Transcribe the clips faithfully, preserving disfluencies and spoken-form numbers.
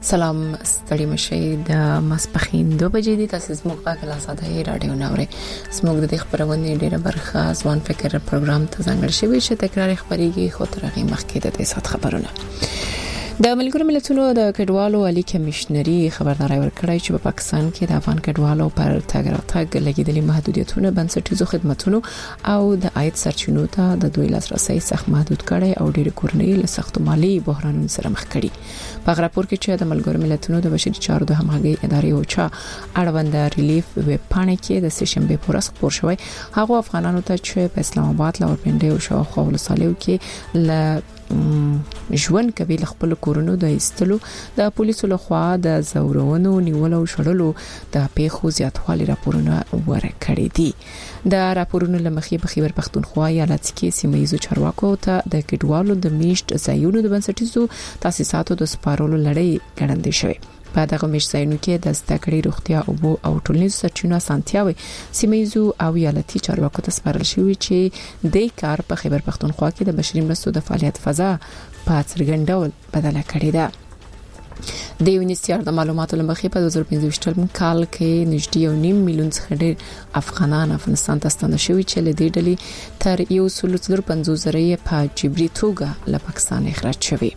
سلام ستړي مشي د ماسپخین دوه بجې دي. تاسو زموږ غږ لا ساده رادیو نوري زموږ د خبرونه ډیره برخه ځوان فکر پروګرام ته ځانګړی شوی چې تکرار خبريږي خو ترغه مخکې د دې سات خبرونه د ملګرو ملتونو د کډوالو علي کمشنري خبرداري ورکړی چې په پاکستان کې د افغان کډوالو پر تګ راتګ لګیدلي محدودیتونه بنسټیزو خدماتونو او د عاید سرچینو ته د دوی لاسرسي سخت محدود کړي او ډېر کورنۍ له سخت مالی بحرانونو سره مخ کړي. په راپور کې چې د ملګرو ملتونو د بشري چارو د همغږي ادارې او چا اړوند ریلیف ویب پاڼه کې د سشنبه پورس خبر شوی هغه افغانانو ته چې په اسلام آباد لاورپنډي او شاوخوا ولسوالیو کې ل ژوند کوي له خپل کورونو د ایستلو د پولیسو لخوا د زورونو نیولو شړلو د پیښو زیاتوالي راپورونه ورکړي دي. د راپورونو لمخې په خیبر پختونخوا ایالت کې سیمه ییزو چارواکو ته د کډوالو د میشت ځایونو د بنسټیزو تاسیساتو د سپارولو لړۍ ګړندې شوې. په دغه مشځایونو کې د زدهکړې روغتیا او او ټولنیز سرچینو سانتیاوي سیمه ییزو او ایالتي چارواکو ته سپارل شوی چې د کار په خیبر پختونخوا کې د بشري مرستو د فعالیت فضا په څرګند ډول بدله کړې ده. د یونیسيار د معلوماتو لمخې په دوه زره پنځه کال کې نږدې یو نیم میلیون څخه ډېر افغانان افغانستان ته ستانه شوي چې له دې ډلې تر یو سل پنځوس زره په جبري توګه له پاکستان اخراج شوي.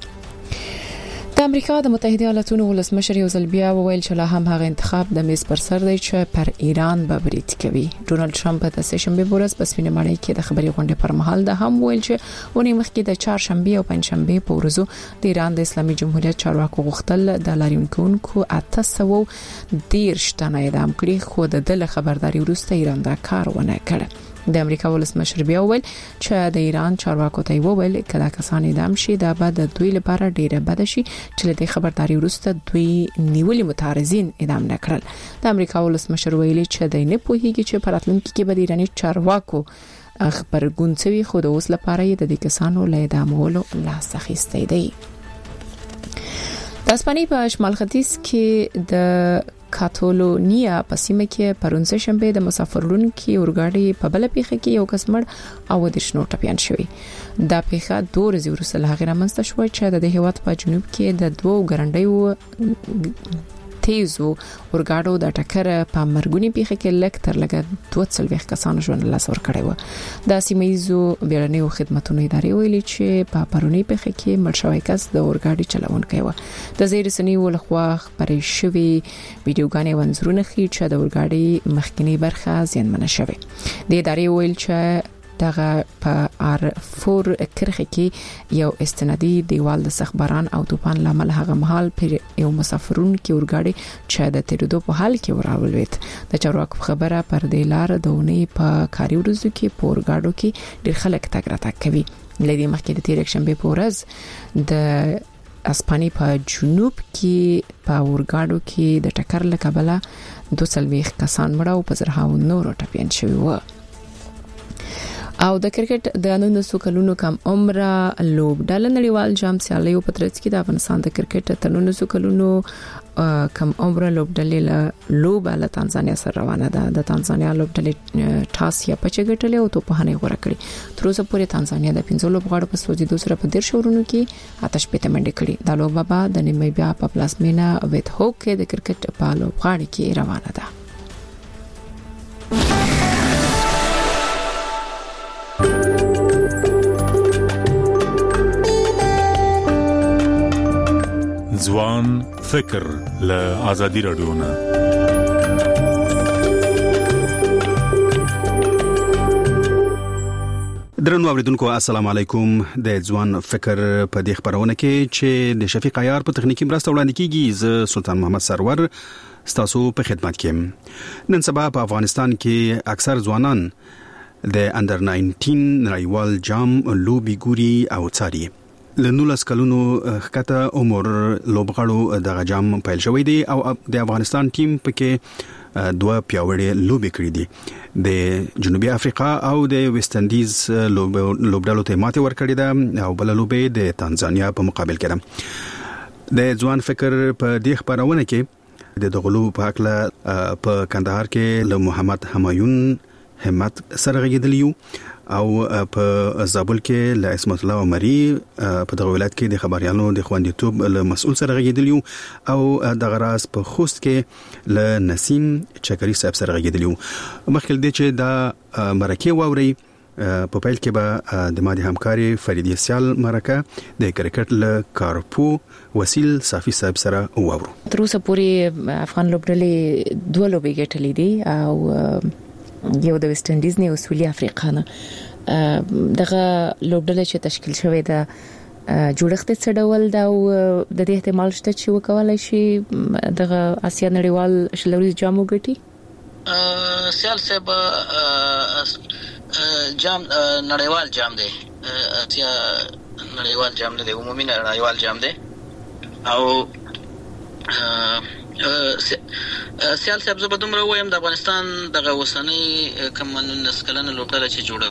د امریکا د متحده ایالاتونو ولسمشر یو ځل بیا وویل چې لا هم هغه انتخاب د میز پر سر دی چې پر ایران به برید کوي. ډونالد ټرمپ د سشنبه ورځ په سپینه ماڼۍ کې د خبري غونډې پر مهال د هم ویل چې ونی مخکې د چهارشنبه او پنځشنبه په ورځو د ایران د اسلامي جمهوریت چارواکو غوښتل د لاریونکو اته سوه دیرش تنه اعدام کړي خو د دله خبرداري وروسته ایران دا کار ونه کړ. د امریکا ولسمشر بیا ویل چې د ایران چارواکو ته وویل کله کسان اعدام شي دا به د دوی لپاره ډیره بد شي چې د خبرداري وروسته دوی نیولي متعرضین اعدام نکړل. د امریکا ولسمشر ویلي چې د نه پوهیږي چې پراتلونکو کې به د ایراني چارواکو خبرګون څوي خو د اوس لپاره د دې کسانو له اعدامولو لاس اخیستی دی. د اسپانیې په شمال ختیځ کې د کاتالونیا په سیمه کې پرونسه شنبه د مسافرونکو اورګاډي په بل پیخه کې یو کس مړ او د شنو ټپيان شوی. دا پیخه دوه ورځې وروسته له هغه رامنځته شو چې د هیواد په جنوب کې د دوه ګرنډیو تیزو اورګاډو د ټکر په مرګونی پیخه کې لک تر لګ دوه څلويخ کسانو ژوند له لاسه ورکړی و. د سیمایزو بیړنیو خدماتو ادارې ویلي چې په پرونی پیخه کې مړ شوی کس د اورګاډي چلوونکی و. د زیرسنی ولخوا خبرې شوی ویډیوګانې ونځرونه خي چې د اورګاډي مخکنی برخه زیانمنه شوی. د ادارې ویل چې دغه په ار فور کرخه کې یو استنادي دیوال د سخبران او طوفان لامل هغه محل پر یو مسافرون کې اورګاډي چې د تیرودو په حال کې وراولوید. د چارواکو خبره پر د لار دونی په کاري ورځو کې په اورګاډو کې ډېر خلک تګ راتګ کوي. لدی مخکې د تیر شنبه په ورځ د اسپانیې په جنوب کې په اورګاډو کې د ټکر له کبله دوه څلويخ کسان مړه او په زرهاو نور ټپيان شوي و. او د کرکټ د نولسو کلونو کم عمره لوبډله نړیوال جام سیالیو په ترڅ کې د افغانستان د کرکټ د نولسو کلونو کم عمره لوبډلې له لوبه له تانزانیا سره روانه ده. د تانزانیا لوبډلې ټاس یا پچګټلې او توپخانه غوړه کړې. تر اوسه پورې تانزانیا د پنځو لوبغاړو په سوځیدو سره په ډیر شورونو کې آتش پته منډه کړې. د لوبه به د نیمبیا په پلاسمینا ویت هوک کې د کرکټ په لوبغاړي کې روانه ده. ځوان فکر له آزادي رادیو نه درنو اوریدونکو السلام علیکم. د ځوان فکر په دې خبرونه کې چې د شفیق عیار په تخنیکی مرسته وړاندې کیږي ز سلطان محمد سرور ستاسو په خدمت کې. نن سبا په افغانستان کې اکثر ځوانان د انډر ناینټین نړیوال جام لوبي ګوري او څاري. لنولس کلونو خکته عمر لوبغاړو د جام پیل شوې دي او د افغانستان ټیم پکې دوه پیاوړې لوبې کړې دي. د جنوبي افریقا او د ویسټ انډیز لوبډالو ته ماته ورکړې ده او بل لوبې د تانزانیا په مقابل کې ده. د ځوان فکر په دې خبرونه کې د دغلو په حق په کندهار کې له محمد همایون همت سره غږیدلیو او په زابل کې ل اسمت الله عمري په دغه ولایت کې د خبريالو د خوندیتوب له مسؤل سره غږیدلیو او د غراس په خوست کې ل نسیم چکري صاحب سره غږیدلیو. مخکې د چې دا مرکه ووري په پیل کې به د ماده همکاري فریدي سیال مرکه د کرکټ له کارپو وسیل صافي صاحب سره وورو. تر اوسه پورې افغان لوبډلې دوه لوبې ګټلې دي او یو د ویسټ انډیز نه او سویلي افریقا نه. دغه لوبډلې چې تشکیل شوې ده جوړښت څه ډول دا او د دې احتمال شته چې وکولای شي دغه آسیا نړیوال شلوري جامو ګټي؟ سیال صاحب جام نړیوال جام دی، اتیا نړیوال جام دی، عمومي نړیوال جام دی او سیال صاحب زه به دومره وایم د افغانستان دغه وسنۍ کوم نس کلنه لوبډله چې جوړه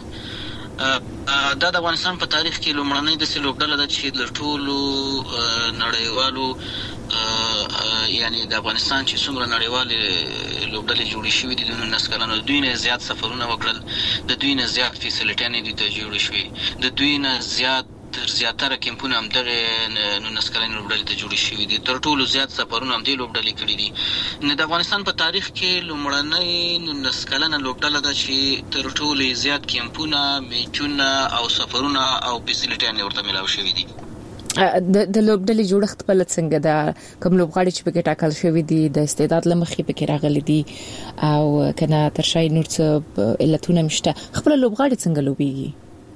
دا د افغانستان په تاریخ کې لومړنۍ د لوبډله ده چې د ټولو نړیوالو یعنی د افغانستان چې څومره نړیوالې لوبډلې جوړې شوې دي د نس کلنو دوی نه زیات سفرونه وکړل، د دوی نه زیات فیسیلیټیانې دي ته جوړې شوې، د دوی نه زیات تر زیاتره کیمپونه هم دغه نس کلنې لوبډلې ته جوړې شوې دي، تر ټولو زیات سفرونه هم دې لوبډلې کړي دي. نو د افغانستان په تاریخ کې لومړنۍ نس کلنه لوبډله ده چې تر ټولو زیات کیمپونه، میچونه او سفرونه او فیسیلیټیانې ورته ملاو شوې دي. د لوبډلې جوړښت په لڅ څنګه دا کوم لوبغاړي چې پکې ټاکل شوی دي د استعداد لمخې پکې راغلي دي او کنه تر شای نور څه علتونه مشته، خپل لوبغاړي څنګه لوبيږي؟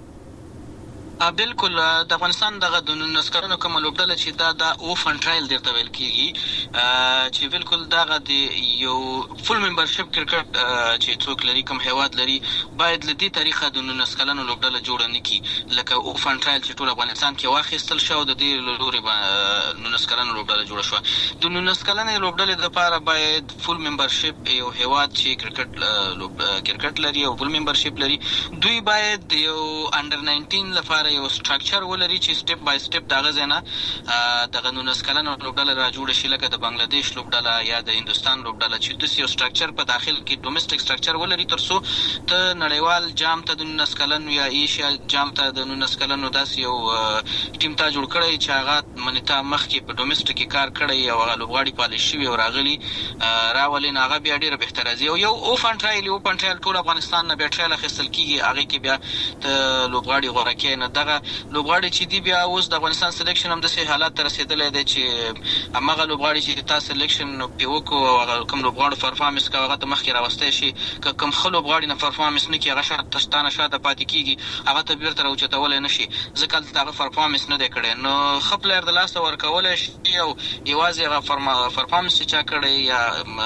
بالکل د افغانستان دغه د نس کلنو کوم لوبډله چې دا د اوفن ټرایل درته ویل کیږي چې بالکل دغه د یو فول ممبرشپ کرکټ چې څوک لري کوم هیواد لري باید له دې طریقه د نس کلنو لوبډله جوړه نه کی لکه اوفن ټرایل چې ټول افغانستان کې واخیستل شو د دې لوري به نس کلنو لوبډله جوړه شو. د نس کلنو لوبډله لپاره باید فول ممبرشپ یو هیواد چې کرکټ کرکټ لري او فول ممبرشپ لري دوی باید یو انډر ناینټین لپاره یو سټراکچر ولري چې سټپ بای سټپ دغه زنه دغه نس کلنو لوبډله را جوړ شي لکه د بنگلاديش لوبډله یا د هندستان لوبډله چې د یو سټراکچر په داخل کې ډومېسټک سټراکچر ولري ترڅو ته نړیوال جام ته د نس کلنو یا ایشیا جام ته د نس کلنو داس یو ټیم ته جوړ کړی چې هغه منیتا مخ کې په ډومېسټک کې کار کړی او هغه لوبغاړي پالیش شوی او راغلي راولین هغه بیا ډیره بهتره زی او یو اوفن ټرایل اوپن ټرایل ټول افغانستان نه بیا ټرایل اخیستل کیږي هغه کې بیا ته لوبغاړي غوړه کې نه دغه لوبغاړي چې دی بیا اوس د افغانستان سلیکشن هم د سه حالات تر رسیدلې ده چې هغه لوبغاړي چې تاسو سلیکشن پیوکو او کوم لوبغاړي پرفارمنس کوي هغه ته مخکې راوستي شي کوم خل لوبغاړي نه پرفارمنس نه کوي هغه شاته تشتانه شاته پاتې کیږي هغه ته بیرته راوچتول نه شي ځکه دا پرفارمنس نه دی کړی نو خپلر د لاس ورکول شي او یوازې هغه پرفارمنس چې چا کړی یا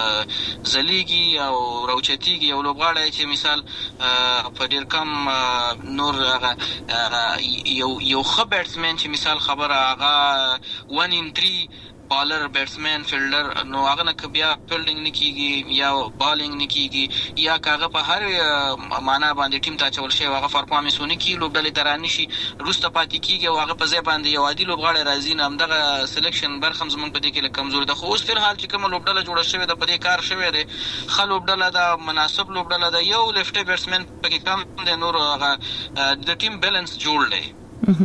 زلیږي او راوچتيږي یو لوبغاړي چې مثال په ډیر کم نور هغه یو یو خ بیټسمن چې مثال خبره هغه ون ان تھری بالر بیټسمن فیلډر نو هغه نه بیا فیلډینګ نه کیږي یا بالینګ نه کیږي یا هغه په هر معنا باندې ټیم ته چول شي هغه پرفارمنس ونه کی لوبډلې ترانه شي روسته پاتې کیږي او هغه په ځای باندې یو عادي لوبغاړی راځي نه همدغه سلیکشن برخم زمونږ په دې کې کمزور ده خو اوس په حال چې کوم لوبډله جوړه شوې ده په دې کار شوې ده خل لوبډله ده مناسب لوبډله ده یو لیفټ بیټسمن پکې کم دی نور هغه د ټیم بیلانس جوړ دی.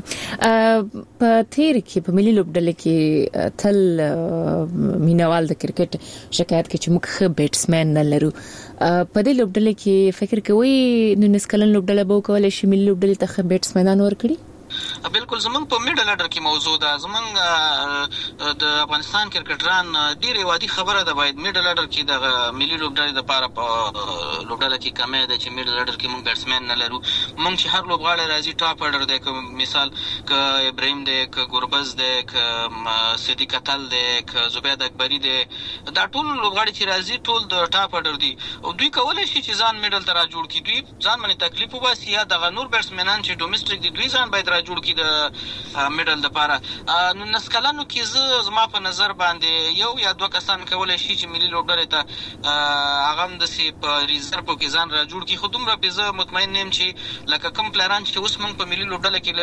په تیر کې په ملي لوبډله کې تل مینوال د کرکټ شکایت کوي چې موږ ښه بیټسمن نه لرو په دې لوبډله کې فکر کوي نو نس کلن لوبډله به کولای شي ملي لوبډله ته ښه بیټسمنان ورکړي؟ بالکل زمونږ په میډل اډر کې موضوع ده زمونږ د افغانستان کرکټران ډیره وادي خبره ده باید میډل اډر کې د ملي لوبډلې لپاره په لوبډله کې کمه ده چې میډل اډر کې موږ بیټسمن نه لرو موږ چې هر لوبغاړی راځي ټاپ اډر دی که مثال ک ابراهیم دی ک ګوربز دی ک صدیق اتل دی ک زبید اکبری دی دا ټول لوبغاړي چې راځي ټول د ټاپ اډر دي او دوی کولای شي چې ځان میډل ته را جوړ کړي دوی ځان باندې تکلیف وباسي یا د نور بیټسمنان چې ډومېسټک دي دوی ځان باید جوړ کی د میډل لپاره. نو نسکلانو کې زه زما په نظر باندې یو یا دوه کسان کولای شي چې ملي لوبډلې ته هغه هم د سی په ریزرو کې ځان را جوړ کی. خو دومره به زه مطمئن نیم چې لکه کوم پلانان چې اوس موږ په ملي لوبډله کې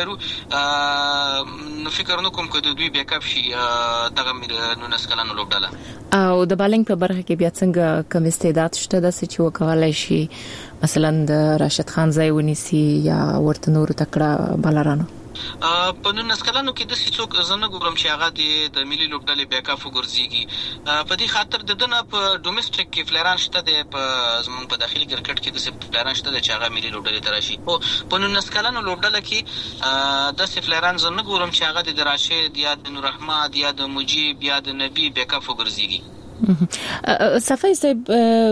لرو نو فکر نه کوم چې دوی بیک اپ شي دغه نو نسکلانو لوبډله. او د بالینګ په برخه کې بیا څنګه کوم استعداد شته د چې وکولای شي مثلا د راشد خان ځای ونیسي یا ورته نور تکړه بالرانو؟ په نن نسکلانو کې د څوک زنه ګورم چې هغه د ملي لوبډلې بیک اپ وګرځيږي. په دې خاطر د دنه په ډومېسټک کې فلران شته د په زمون په داخلي کرکټ کې د فلران شته چې هغه ملي لوبډلې تراشي. او په نن نسکلانو لوبډله کې د فلران زنه ګورم چې هغه د راشد یا د نور احمد یا د مجيب یا د نبی بیک اپ وګرځيږي. صفای صاحب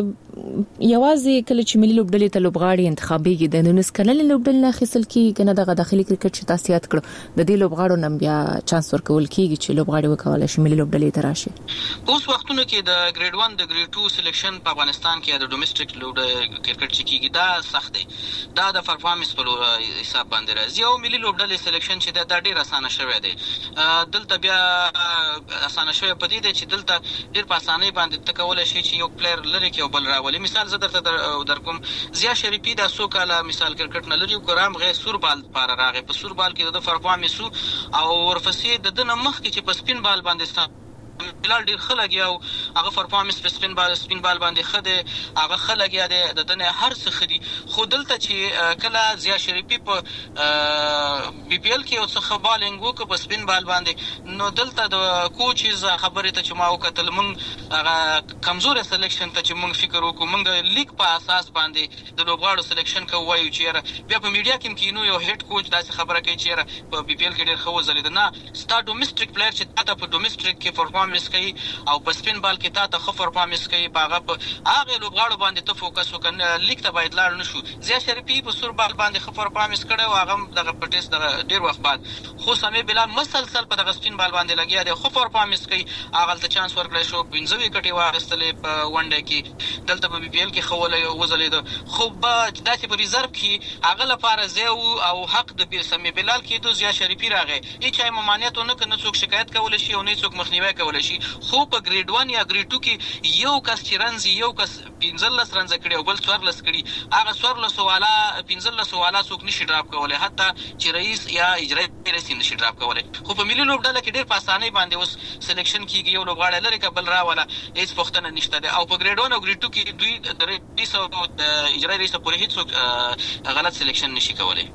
یوازې کله چې ملي لوبډلې ته لوبغاړي انتخابيږي د نونس کلن لوبډلې نه خسل کی کنه د داخلي کرکټ چې تاسیات کړو د دې لوبغاړو نم بیا چانس ورکول کیږي چې لوبغاړي وکولای شي ملي لوبډلې ته راشي. اوس وختونو کې د ګریډ واحد د ګریډ دوه سلیکشن په افغانستان کې د ډومېسټک لوبډلې کرکټ چې کیږي دا سخت دی. دا د پرفارمنس په حساب باندې راځي. او ملي لوبډلې سلیکشن چې دا ډېر اسانه شوی دی. دلته بیا اسانه شوی په دې چې دلته ډېر په اسانۍ باندې تکول شي چې یو پلیئر لري کې او بل راولي. مثال زه درته در کوم زیا شریفي د سو کاله مثال کرکټ نه لري ګرام غي سور بال پر راغی. په سور بال کې د پرفارمنس او ورفسي د دنه مخ کې چې په سپین بال باندې بلال ډیر خلګیاو هغه پرفارمنس په سپین بال سپین بال باندې خده هغه خلګیا د دنه هر څه خدي. خو دلته چې کله زیا شریفي په بي پي ال کې او څه بالینګ وک په سپین بال باندې نو دلته د کوچز خبره ته چې ما وکتل مونږ هغه کمزوري سلیکشن ته چې مونږ فکر وکړو مونږ د لیګ په اساس باندې د لوبغاړو سلیکشن کوو چې بیا په میډیا کې کینو یو هډ کوچ داسې خبره کوي چې په بي پي ال کې ډیر خو ځلید نه ستا ډومېسټک پلیئر چې تاسو په ډومېسټک کې پرفارمنس کوي او په سپین بال کې تا ته خو پرفارمنس کوي باغه په هغه لوبغاړو باندې ته فوکس وکړه لیګ ته باید لاړ نشو. زیا شریفي په سور بال باندې خو پرفارمنس کړي او هغه دغه پټیس دغه ډیر وخت بعد خو سمې بلال مسلسل په دغه سپین بال باندې لګیا دی خو پرفارمنس کوي هغه ته چانس ورکړی شو پنځه وکټي واغستلې په ونډه کې دلته په بي پي ال کې خولې وزلید. خو به داسې په ریزرو کې هغه لپاره زیو او حق د سمې بلال کې د زیا شریفي راغی هیڅ ممانعت نه کنه څوک شکایت کول شي او نه څوک مخنیوي کول شي. خو په ګریډ واحد یا ګریډ دوه کې یو کس چې رنز یو کس پنځلس رنز کړي او بل څوارلس کړي هغه څوارلس والا پنځلس والا څوک نشي ډراپ کولای حتی چې رئیس یا اجرایي رئیس نشي ډراپ کولای. خو په ملي لوبډله کې ډېر په اسانۍ باندې اوس سلیکشن کیږي یو لوبغاړی لري کبل راولا هیڅ پوښتنه نشته ده. او په ګریډ واحد او ګریډ دوه کې دوی د رئیس او د اجرایي رئیس په هیڅ غلط سلیکشن نشي کولای.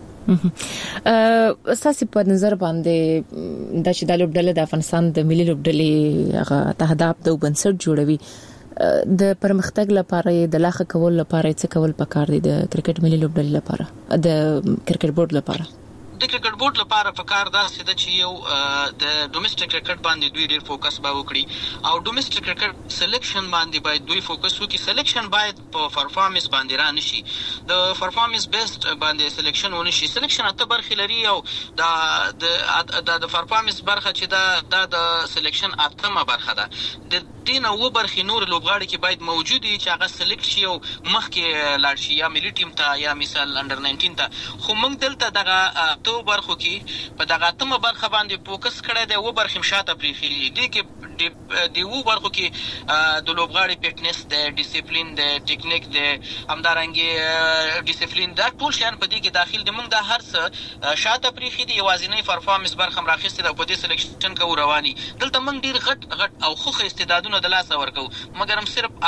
اساسي په نظر باندې د چې د لوبډلې د افغانستان د ملي لوبډلې هغه تهداب د بنسټ جوړوي د پرمختګ لپاره د لاخه کول لپاره څه کول پکار دي د کرکټ ملي لوبډلې لپاره د کرکټ بورډ لپاره؟ د کرکټ بورډ لپاره پکار دا چې د چې یو د ډومېسټک کرکټ باندې دوی ډیر فوکس به وکړي او ډومېسټک کرکټ سلیکشن باندې باید دوی فوکس وکړي. سلیکشن باید په پرفارمنس باندې را نشي د پرفارمنس بیسډ باندې سلیکشن ونه شي. سلیکشن اته برخې لري او دا د د پرفارمنس برخه چې دا د سلیکشن اتمه برخه ده. د دې نو برخې نور لوبغاړي کې باید موجود وي چې هغه سلیکټ شي او مخکې لاړ شي یا ملي ټیم ته یا مثال انډر ناینټین ته. خو موږ دلته دغه تو برخو کې په دغه اتمه برخه باندې فوکس کړی دی و برخې مشاته پریخي دي کې دی و برخو کې د لوبغاړي فټنس د ډیسپلین د ټیکنیک د همدارنګي ډیسپلین دا ټول شیان په دې کې داخل دي. موږ د هر څه شاته پریخي دي یوازینی پرفارمنس برخه راخسته ده په دې سلیکشن کو رواني. دلته موږ ډیر غټ غټ او خوخه استعدادونه د لاس ورکو مګر هم صرف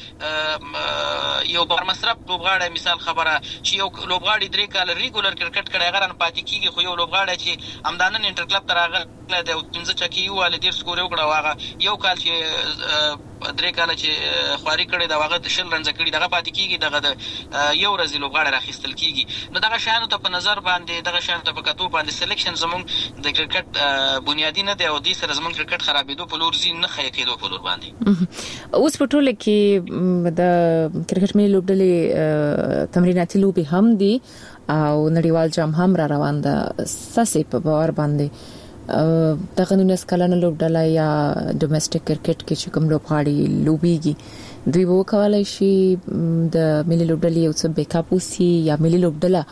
هغه یو بر مصرف لوبغاړي مثال خبره چې یو لوبغاړي درې کال ریګولر کرکټ کړي غران پاتې کیږي خو یو لوبغاړی چې همدانن انټر کلب ته راغلی دی او پنځه چکی یو ول ډیر سکور وکړه واغه یو کال چې درې کال چې خواري کړي دا واغه شل رنځ کړي دغه پاتې کیږي دغه یو ورځ لوبغاړی راخستل کیږي. نو دغه شانو ته په نظر باندې دغه شانو ته په کتو باندې سلیکشن زموږ د کرکټ بنیادی نه دی او د سره زموږ کرکټ خرابېدو په لور زین نه خې کېدو په لور باندې. اوس په ټوله کې د کرکټ ملي لوبډلې تمریناتي لوبي هم دي او نړیوال جام هم را روان ده. ساسي په باور باندې د غنونس کلن لوبډله یا ډومېسټک کرکټ کې چې کوم لوبغاړي لوبيږي دوی وکولای شي د ملي لوبډلې یو څه بیک اپ وسی یا ملي لوبډله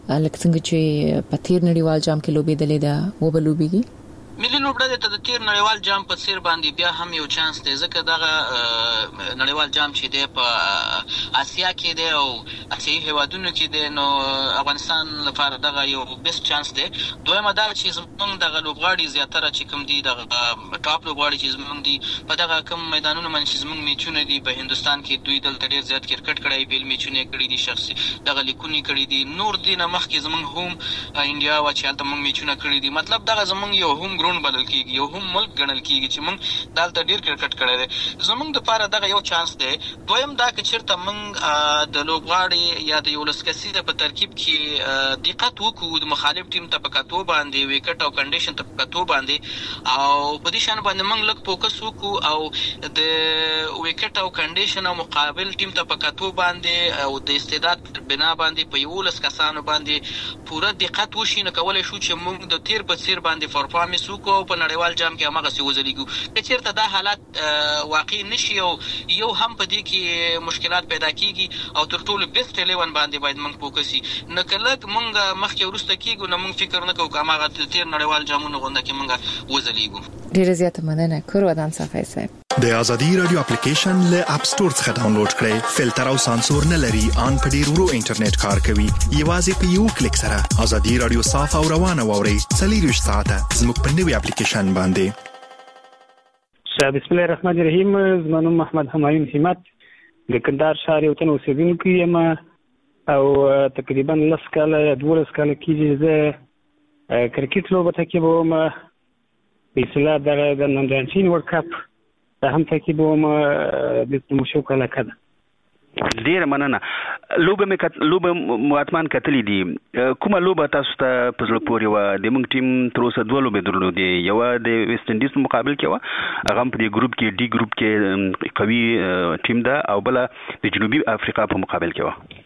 لکه څنګه چې په تیر نړیوال جام کې لوبې دلې ده و بلوبېږي ملي لوبډله ته د تیر نړیوال جام په څیر باندې بیا هم یو چانس دی ځکه دغه نړیوال جام چې دی په آسیا کې دی او آسیایي هیوادونو کې دی نو افغانستان لپاره دغه یو بیسټ چانس دی. دویمه دا چې زموږ دغه لوبغاړي زیاتره چې کوم دي دغه ټاپ لوبغاړي چې زموږ دي په دغه کوم میدانونو باندې چې زموږ میچونه دي په هندستان کې دوی دلته ډېر زیات کرکټ کړی بیل میچونه کړي دي شخصي دغه لیکونی کړي دي نور دي نه مخکې زموږ هم انډیا و چې هلته موږ میچونه کړي دي مطلب دغه زموږ یو هم بدل کیږي یو هم ملک ګڼل کیږي چې موږ دلته ډیر کرکټ کړی دی زموږ د پاره دغه یو چانس دی. دویم دا چې چیرته موږ د لوبغاړي یا د یو لسکسي په ترکیب کې دقت وکړو د مخالف ټیم ته په کتو باندې وکټ او کنډیشن ته په کتو باندې او په دې شان باندې موږ لږ فوکس وکړو او د وکټ او کنډیشن او مقابل ټیم ته په کتو باندې او د استعداد بنا باندې په یو لسکسانو باندې پوره دقت وشي نه کولای شو چې موږ د تیر په څیر باندې پرفارمنس وکړو په نړیوال جام کې هغه څه وزلیږو. که چیرته دا حالت واقع نشي او یو هم په دې کې مشکلات پیدا کیږي او تر ټولو بیسټ الیون باندې باید موږ فوکس وي نه کله موږ مخکې ورسته کیږو نه موږ فکر نه کوو که هغه تیر نړیوال جامونه غونډه کې موږ وزلیږو. ډیره زیاته مننه کورودان صافی صاحب. د ازادي رادیو اپلیکیشن له اپ سٹور څخه ډاونلوډ کړئ فلټر او سانسور نه لري ان په ډیر ورو انټرنیټ کار کوي یوازې په یو کلیک سره ازادي رادیو صاف او روانه ووري څلور ساعته زموږ په نوې اپلیکیشن باندې. بسم الله الرحمن الرحیم. زما نوم محمد همایون همت د کندهار ښار یو تن اوسیدونکی یم او تقریبا لس کاله یا دولس کاله کېږي زه کرکټ لوبه تعقیبوم په اصطلاح دغه د نندرچین ورلډ کپ دا هم تعقیبوم د مشوق علاقه ده. ډیره مننه. لوبه مې لوبه ماتمان کتلې دي کومه لوبه تاسو ته په زړه پورې و د موږ ټیم تر اوسه دوه لوبې درلودې یو د ویسټ انډیز په مقابل کې و هغه په دې ګروپ کې ډي ګروپ کې قوي ټیم ده او بل د جنوبي افریقا په مقابل کې و.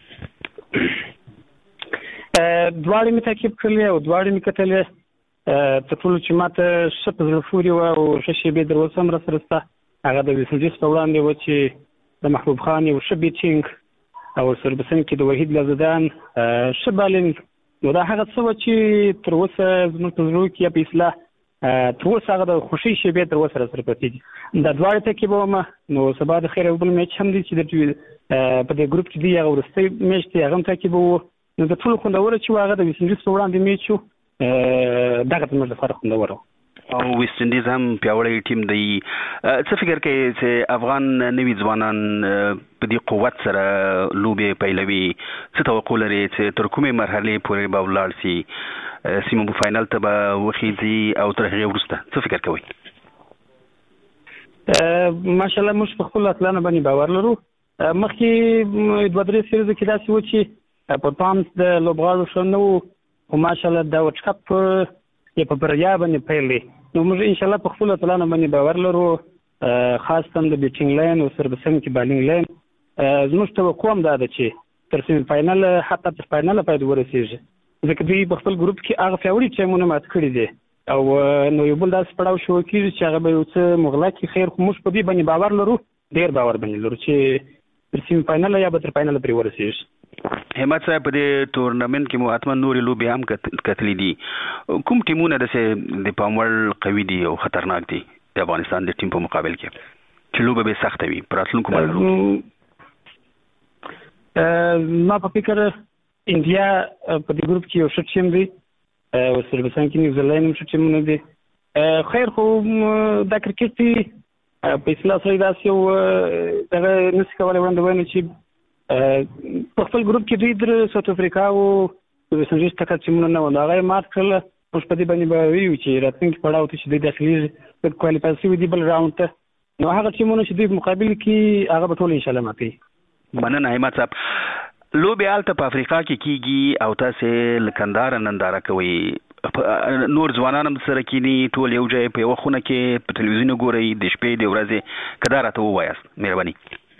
دواړه مې تعقیب کړلې او دواړه مې کتلې ته ټول چې ماته ښه په زړه پورې و او ښه شیبې در اوسه هم راسره شته هغه د ویسټ انډیز په وړاندې و چې د محبوب خان یو ښه بیټینګ او سربسن کې د وحید لزدان ښه بالینګ نو دا هغه څه و چې تر اوسه زموږ په زړه کې په اصلاح تر اوسه هغه د خوښۍ شیبې تر اوسه راسره پرتې دي. دا دواړه تعقیبوم نو سبا د خیر یو بل میچ هم دی چې د په دې ګروپ کې دی هغه وروستی میچ دی هغه هم تعقیبوو نو د ټولو خوندوره چې هغه د ویسټ انډیز په وړاندې میچ و دغه زموږ لپاره خوندوره او ویسټ انډیز هم پیاوړی ټیم دی. څه فکر کوي چې افغان نوي ځوانان په دې قوت سره لوبې پیلوي څه توقع لري چې تر کومې مرحلې پورې به ولاړ شي سیمه په فاینل ته به وخیږي او تر هغې وروسته څه فکر کوئ؟ ماشاءالله موږ په خپلو اتلانو باندې باور لرو. مخکې دوه درې سیریزو کې داسې و چې پرفارمنس د لوبغاړو ښه نه و خو ماشاءالله دا ورلډ کپ یې په بریا باندې پیل دی نو موږ انشاءالله په خپلو اتلانو باندې باور لرو خاص هم د بیټینګ لاین او سربسن کې بالینګ لاین. زموږ توقع هم دا ده چې تر سیمي فاینل حتی تر فاینله باید ورسېږي ځکه دوی په خپل ګروپ کې هغه پیاوړي ټیمونه مات کړي دي او نو یو بل داسې پړاو شروع کېږي چې هغه به یو څه مغلق کړي خیر خو موږ په دې باندې باور لرو ډېر باور باندې لرو چې تر سیمي فاینل یا به تر فاینله پرې ورسېږي. همت صاحب په دې تورنمنت کې مو حتما نورې لوبې هم کتلې دي کوم ټیمونه داسې د پام وړ قوي دي او خطرناک دي د افغانستان د ټیم په مقابل کې چې لوبه به سخته وي په راتلونکو مرحلو؟ ما په فکر انډیا په دې ګروپ کې یو ښه ټیم دی او سربستان کې نیوزیلند هم ښه ټیمونه دي. خیر خو دا کرکټ دی په اصطلاح سره داسې یو دغه نشي کولی وړاندې ووایم چې په خپل ګروپ کې دوی در ساوت افریقا او د ویسټ انډیز ټکر ټیمونه نه وو نو هغه یې مات کړله. موږ په دې باندې به ویو چې راتلونکي پړاو ته چې دوی داخلېږي د کوالیفای شوي دي بل راونډ ته نو هغه ټیمونه چې دوی په مقابل کې هغه به ټول انشاءالله ماتوي. مننه همت صاحب. لوبې هلته په افریقا کې کېږي او تاسې له کندهاره ننداره کوئ نور ځوانان هم سره کینی ټول یو ځای په یوه خونه کې په تلویزیون ګورئ د شپې د ورځې که دا راته ووایاست مهرباني.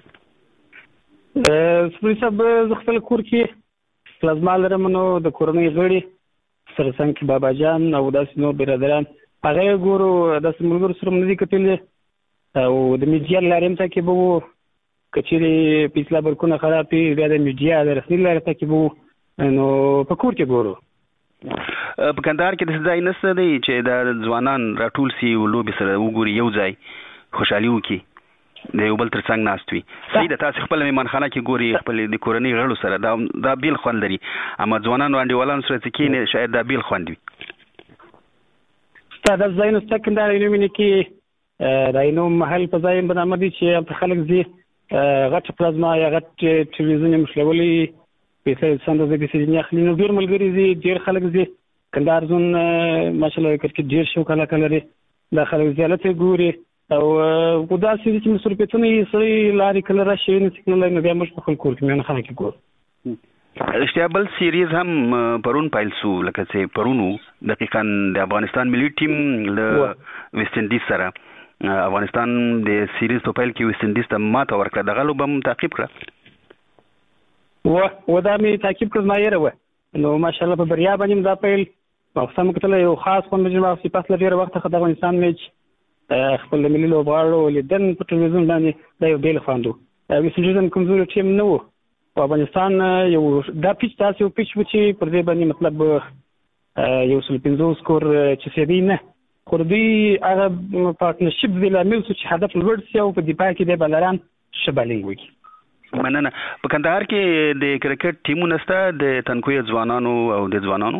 سپوري صاحب زه خپل کور کې پلازما لرم نو د کورنۍ غړي سره څنګ کې بابا جان او داسې نور برادران هغه یې ګورو داسې ملګرو سره مو نه دي کتلي او د میډیا له لارې هم تعقیبوو که چیرې په اصطلاح برکونه خراب وي بیا د میډیا د رسمي له لارې تعقیبوو نو په کور کې ګورو. په کندهار کې د ځای نشته دی چې د ځوانان راټول سي او لوبي سره وګوري یو ځای خوشحالي وکړي د یو بل تر څنګ ناست وي. صحیح ده، تاسو خپل میمانخانه کې ګوري خپل د کورنۍ غړو سره دا دا بیل خوند لري، اما ځوانانو انډیوالانو سره چې کینې شاید دا بیل خوند وي. ستا د ځایونو سکندر علومیني کې د اینو محل په ځای برنامه دي چې په خلک زی غټ پلازما یا غټ ټلویزیون مشلولي پیسې څنګه د بیسې نه خلینو ډیر ملګری زی ډیر خلک زی کندهار زون ماشاءالله کرکټ ډیر شو کله کله لري د خلک زیالته ګوري او ودا چې چې مصرفیتونه یې سړي لاري کله راشي نه څنګه نه بیا موږ په خپل کور کې نه خلک ګورو. اشتیابل سیریز هم پرون پایل سو لکه چې پرونو دقیقاً د افغانستان ملي ټیم له ویسټ انډیز سره افغانستان د سیریز په پیل کې ویسټ انډیز ته ماته ورکړه، دغه لوبه هم تعقیب کړه و ودا مې تعقیب کړ ما یې راو نو ماشاءالله په بریا باندې دا پیل مقصد کتل یو خاص کوم چې په پاس لري وخت خدای افغانستان میچ خپل ملي لوبغاړو لیدن په ټلویزیون باندې دا یو بیل خواندو. ویسټ انډیز کمزوري ټیم نه و او افغانستان یو دا پیچ تاسو پیچ و چې پر دې باندې مطلب یو سل پنځه سکور چې سې دی نه خو دې هغه پارتنرشپ دی لامل چې هدف لوړ سي او په دفاع کې د بلران شبالینګ وي. مننه. په کندهار کې د کرکټ ټیمونه سته د تنکوي ځوانانو او د ځوانانو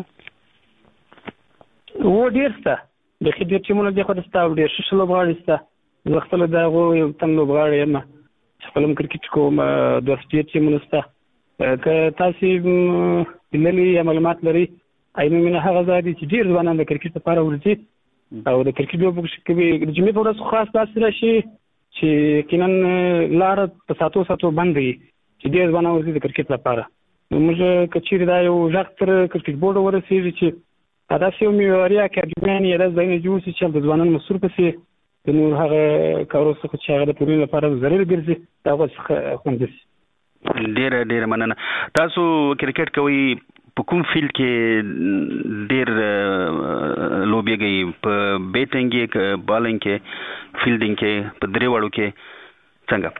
و ډیر سته د خدای ټیمونو د خو دستا ډیر ښه لوبغاړي سته زه خپل دا یو تم لوبغاړی یم خپل کرکټ کوم د سټیټ ټیمونو سته که تاسو بللي معلومات لري اېنو مینه هغه ځای چې ډیر ځوانان د کرکټ لپاره ورځي او د کرکټ لوبو کې د جمعې په ورځ خاص تاسو راشي چې کینن لار په ساتو ساتو باندې چې ډیر ځوانان ورځي د کرکټ لپاره. موږ کچیر دا یو ځخ تر کرکټ بورډ ورسېږي چې دا سیو میوریا اکاډمي یې راځي نه جوړ چې د ځوانانو مسؤل پسې د نور هغه کارو څخه چې هغه د پورین لپاره ضروري ګرځي دا څه خوندس. ډیر ډیر مننه. تاسو کرکټ کوي په کوم فیلډ کې ډیر لوبيږي؟ په بیټینګ کې، بالینګ کې، فیلډینګ کې، په درې وړو کې څنګه؟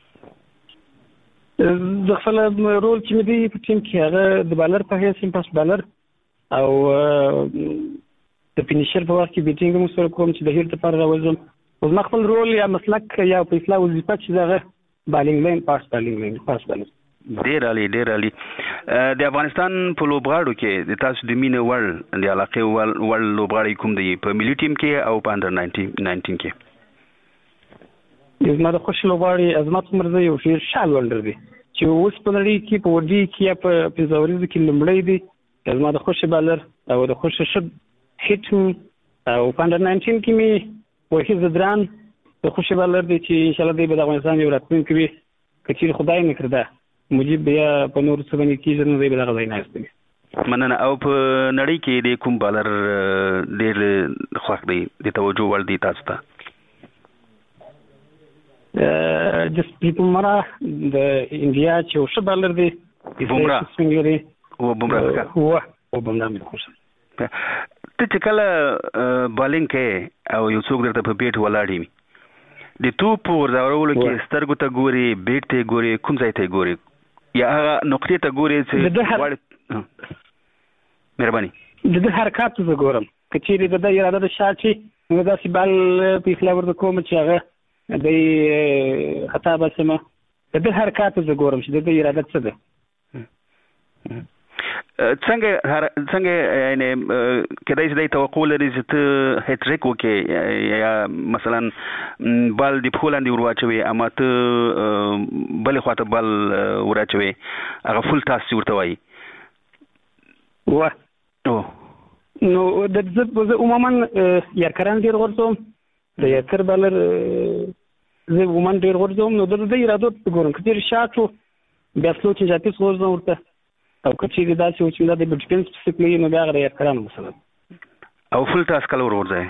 د خپل رول چې مې دی په ټیم کې هغه د بالر په حیث پاس بالر او د فینیشر په وخت کې بیټینګ مو سره کوم چې د هیټ لپاره راوځم او زما خپل رول یا مسلک یا په اصلاح وظیفه چې دغه بالینګ لین پاس بالینګ لین پاس بالینګ. ډیر عالی ډیر عالی. د افغانستان په لوبغاړو کې د تاسو د مینه ورلد د علاقه ورلد لوبغاړي کوم دی په ملي ټیم کې او په انډر ناینټین کې؟ زما د خوش لوبغاړي عظمت مرزا یو ډیر شال ولډر دی چې اوس په نړۍ کې په وډي کې په پنځوريز کې لمړی دی. زما د خوش بالر او د خوش شب هیټ او په انډر ناینټین کې می وحید زدران د خوش بالر دی چې ان شاء الله د افغانستان یو راتلونکی وي کچیر خدای نه کړدا مجيب بیا په نور څه باندې کیږي نو دی بل غوښنه نهسته. مننه. او په نړۍ کې د کوم بالر ډېر خوښ دی د توجه ور دي تاسو ته؟ ا جس پیپل مرا د انډیا چې وش بالر دی بومرا او بومرا هو او بومرا مې خوښ. ته چې کله بالینګ کې او یو څوک درته په بیټ ولاړی د توپ ورځورولو کې سترګو ته ګوري، بیټ ته ګوري، کوم ځای ته ګوري یا هغه نقطې ته ګوري چې مهرباني د د حرکات ته ګورم کچېری د اراده د شاټي نو دا سی بال په خلاف ورته کوم چې هغه د خطا بسمه د د حرکات ته ګورم چې د اراده څه ده څنګه څنګه یعنی کله چې د توقع لري چې ته هټریک وکې یا مثلا بال دی پولاند ورواچوي اما ته بل خواته بال ورواچوي هغه فول تاس ورته وایي و او نو د زه عموما یارکران ډیر ورځم د یارکر بالر زه عموما ډیر ورځم نو د دې اراده په ګورم کله شاټو بیا سلو چې ځاتې څو ورته او کچې دا چې چې دا د ډیفنس سپیسیفیکلی نو بیا غره یارکران مثلا او فول تاس کله ورځي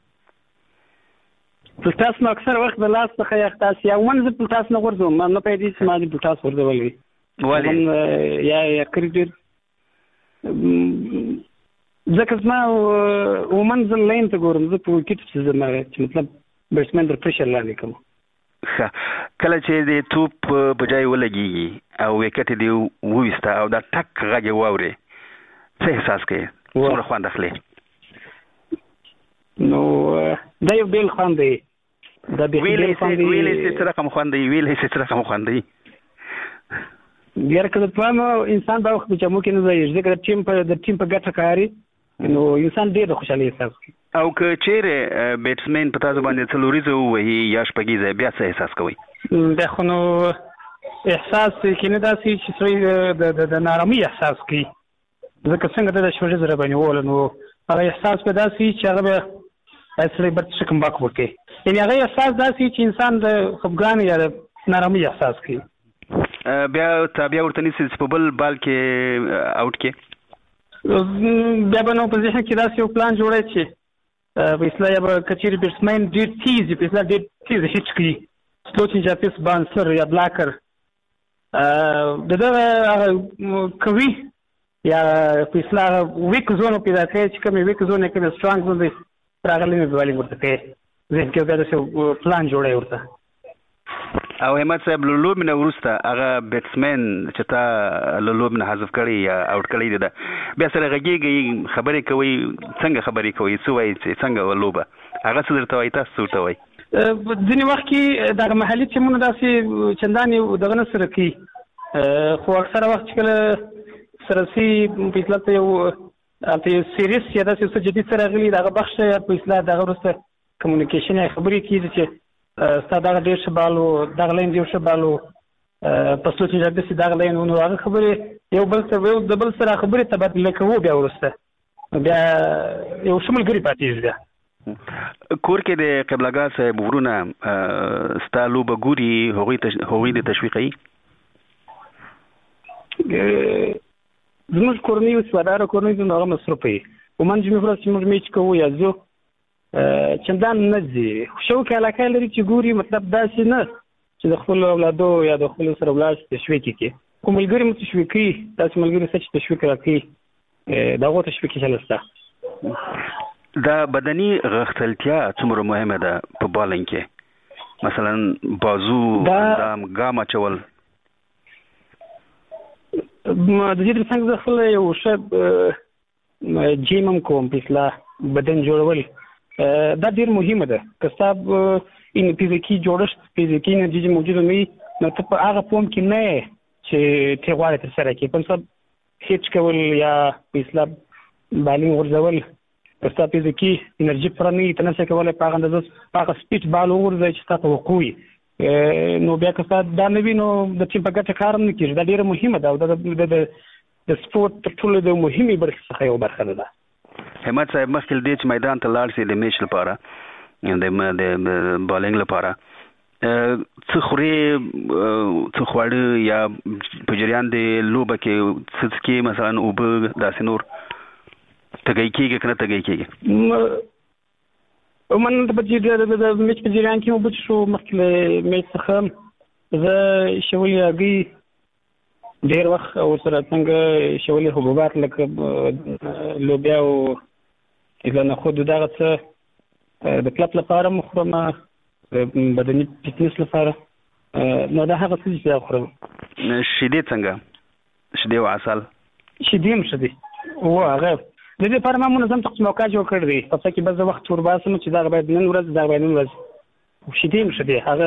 فول تاس نو اکثر وخت د لاس څخه یو تاس یا ومنځ فول تاس نه ورځم ما نه پېدې چې ما د فول تاس ورځولې ولې یا یا کریډر ځکه ما ومنځ لین ته ګورم زه په وکټ چې زما چې مطلب بیټسمن در پرشر لاندې کوم کله چې د توپ په ځای ولګي او وکټ دی وېستا او دا ټک غږ واوري څه احساس کوي څومره خوند اخلي؟ نو دا یو بیل خوند دی دا به ویلې څه ویلې څه رقم خوند دی ویلې څه رقم خوند دی بیا کله په انسان دا وخت چې ممکن نه زیږي ځکه ټیم په د ټیم په ګټه کاری نو انسان ډېر خوشاله احساس کوي. او که چیرې بیټسمن په تاسو باندې څلوریزه وهي یا شپږیزه بیا څه احساس کوي؟ دا خو نو احساس کې نه داسي چې څوی د نارامي احساس کوي ځکه څنګه د شوجه زره باندې ول نو هغه احساس په داسي چې هغه به اصلي بر څه کوم باک وکړي یعنی هغه احساس داسي چې انسان د خپګان یا د نارامي احساس کوي. بیا تابع ورته نيسي په بل بال کې آوټ کې بیا به نو په ذهن کې داسې یو پلان جوړی چې په اصطلاح یا به کچېرې بیټسمین ډېر تیز په اصطلاح ډېر تیز هیچ کړي سلوچن جاپیس بانسر یا بلاکر د دغه هغه کوي یا په اصطلاح ویک زون پیدا کوي چې کومې ویک زون یې کومې سټرانګ زون دی راغلی مې بالینګ ورته کوي ذهن کې بیا داسې پلان جوړی ورته. او همت صاحب له لوب نه وروسته هغه بیټسمن چې تا له لوب نه حذف کړي یا آوټ کړي دي بیا سره غږیږي خبرې کوي څنګه خبرې کوي څه وایي څنګه لوبه هغه څه درته وایي تاسو څه وایي؟ ځینې وخت کې دغه محلي ټیمونه داسې چندانې دغه نه سره کوي خو اکثره وخت چې کله سره سي په اصطلاح ته یو هلته سیریس یا داسې څه جدید سره راغلي دغه بخش په اصطلاح دغه وروسته کمیونیکیشن یا خبرې کېږي چې ستا دغه ډېر ښه بالو دغه لین ډېر ښه بالو په سلوچن جاپیس دغه لین نو هغه خبرې یو بل سره یو د بل سره خبرې تبادله کوو بیا وروسته بیا یو ښه ملګري پاتېږي بیا. کور کې د قبلګاه صاحب ورونه ستا لوبه ګوري هغوی هغوی د تشویقوي؟ زموږ کورنۍ اوس وداره کورنۍ زموږ هغه مصروفه وي په منځ کې ورځ چې موږ میچ کوو یا ځو چندان نه ځي شوق علاقه لري چې ګوري مطلب داسې نه چې د خپل اولادو یا د خپل سره ولاړ تشویق کوي کوم ملګری مو تشویق کوي داسې ملګری چې تشویق راکوي دغه تشویق چلسته. دا بدني غښتلتیا څومره مهمه ده په بالینګ کې مثلا بازو اندام ګام اچول؟ د دې څنګه زه خپل یو ښه جیم هم کوم په اصطلاح بدن جوړول دا ډېر مهمه ده که ستا ان فزیکي جوړښت فزیکي انرژي موجوده نه وي نو ته په هغه فورم کې نه یې چې ته غواړې ترسره کړې په مثال هیچ کول یا په اصطلاح بالینګ غورځول که ستا فزیکي انرژي پوره نه وي ته نشې کولی په هغه اندازه په هغه سپیډ بال وغورځوې چې ستا توقع وي نو بیا که ستا دا نه وي نو د ټیم په ګټه کار هم نه کېږي دا ډېره مهمه ده او د سپورټ تر ټولو د مهمې برخې څخه یو برخه ده. همت صاحب مخکې دې چې میدان ته لاړ سي د میچ لپاره د بالینګ لپاره څه خوري څه خواړه یا په جریان د لوبه کې څه څکي مثلا اوبه داسې نور تګی کېږي که نه تګی کېږي؟ عموما د میچ په جریان کې اوبه شو مخکې له میچ څخه زه شولې هګۍ ډېر وخت ورسره څنګه شولې حبوبات لکه لوبیا او اذا نخود دغه څه د کلب لپاره مو خورم بدني فټنس لپاره نو دا هغه څه چې خورم. شیدې څنګه؟ شیدې او عسل؟ شیدې هم ښه دي او هغه د دې لپاره ما منظم تقسیم اوقات جوړ کړی دی په څه کې به زه وخت ورباسم چې دغه باید نن ورځ دغه باید نن ورځ شیدې هم ښه دي هغه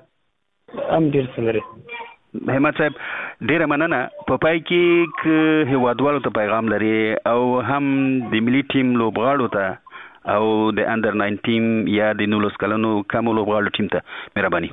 هم ډېر څه لري. همت صاحب ډیره مننه په پای کې هیوادوالو ته پیغام لري او هم د ملي ټیم لوبغاړو ته او د انډر ناینټین یا د نولس کلنو کم لوبغاړو ټیم ته مهرباني؟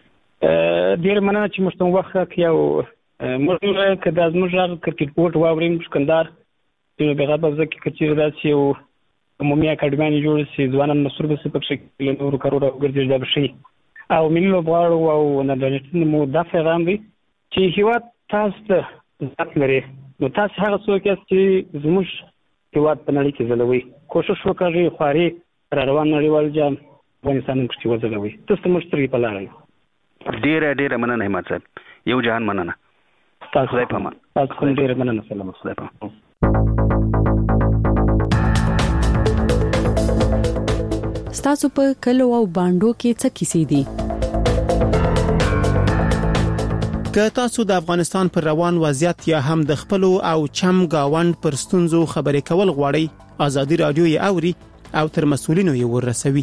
ډیره مننه چې موږ ته وخت راکړی او موږ که دا زموږ غږ کرکټ بورډ واوریم شکندار نو بغیر به زه کې که چېرې داسې یو عمومي اکاډمیانې جوړې شي ځوانان مصروفه شي پکې له نورو کارونو وګرځېږي دا به ښه او ملي لوبغاړو او نړیوالو مو دا پیغام دی چې هیواد تاسو ته عزت لري نو تاسو هغه څوک یاست چې زموږ هیواد په نړۍ کې ځلوي کوشش وکړئ خواري را روان نړیوال جام افغانستان کې وځلوي تاسو ته مشتري په لاره یو. ډیره ډیره مننه همت صاحب یو جهان مننه تاسو خدای په امان. تاسو کوم ډیره مننه سلام خدای په امان. ستاسو په کلو او باندو کې څه کیسې دي که تاسو د افغانستان پر روان وضعیت یا هم د خپل او چم گاوند پر ستونزو خبرې کول غواړئ، آزادي رادیو یې اوري او تر مسؤلینو یې ورسوي.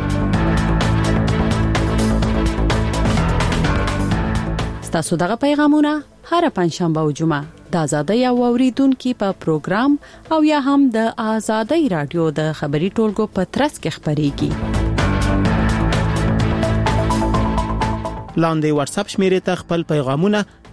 تاسو دغه پیغامونه هر پنځشنبه او جمعه د آزادۍ او اوریدونکو په پروګرام او یا هم د آزادۍ رادیو د خبري ټولګو په ترڅ کې خبريږي. لاندې واتس اپ شمیرې ته خپل پیغامونه